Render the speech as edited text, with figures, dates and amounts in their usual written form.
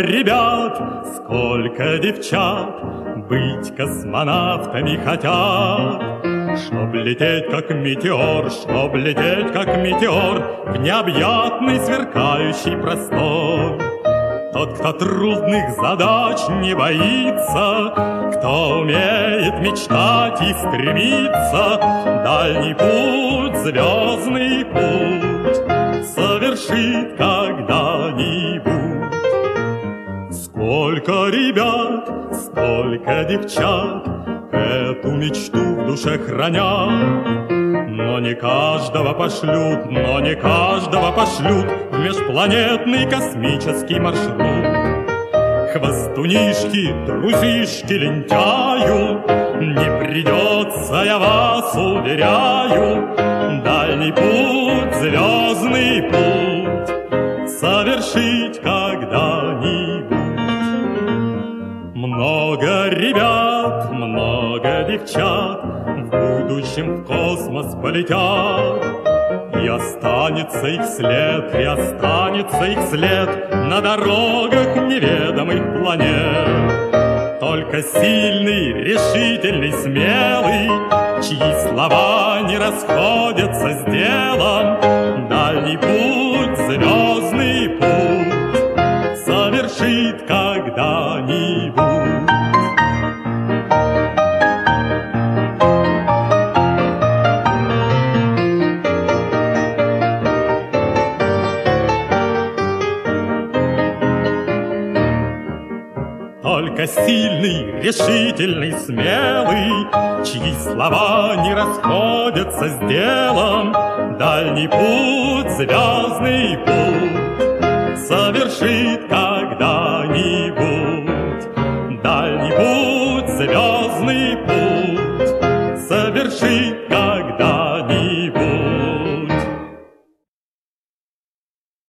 ребят, сколько девчат быть космонавтами хотят. Чтоб лететь, как метеор, чтоб лететь, как метеор в необъятный сверкающий простор. Тот, кто трудных задач не боится, кто умеет мечтать и стремиться, дальний путь, звездный путь совершит когда-нибудь. Сколько ребят, сколько девчат эту мечту в душе хранят, но не каждого пошлют, но не каждого пошлют в межпланетный космический маршрут. Хвостунишки, трусишки, лентяю не придется, я вас уверяю, дальний путь, звездный путь совершить когда-нибудь. Много ребят, много девчат в будущем в космос полетят, и останется их след, и останется их след на дорогах неведомых планет. Только сильный, решительный, смелый, чьи слова не расходятся с делом, дальний путь, звездный путь совершит когда-нибудь. Только сильный, решительный, смелый, чьи слова не расходятся с делом, дальний путь, звездный путь совершит когда-нибудь. Дальний путь, звездный путь совершит когда-нибудь.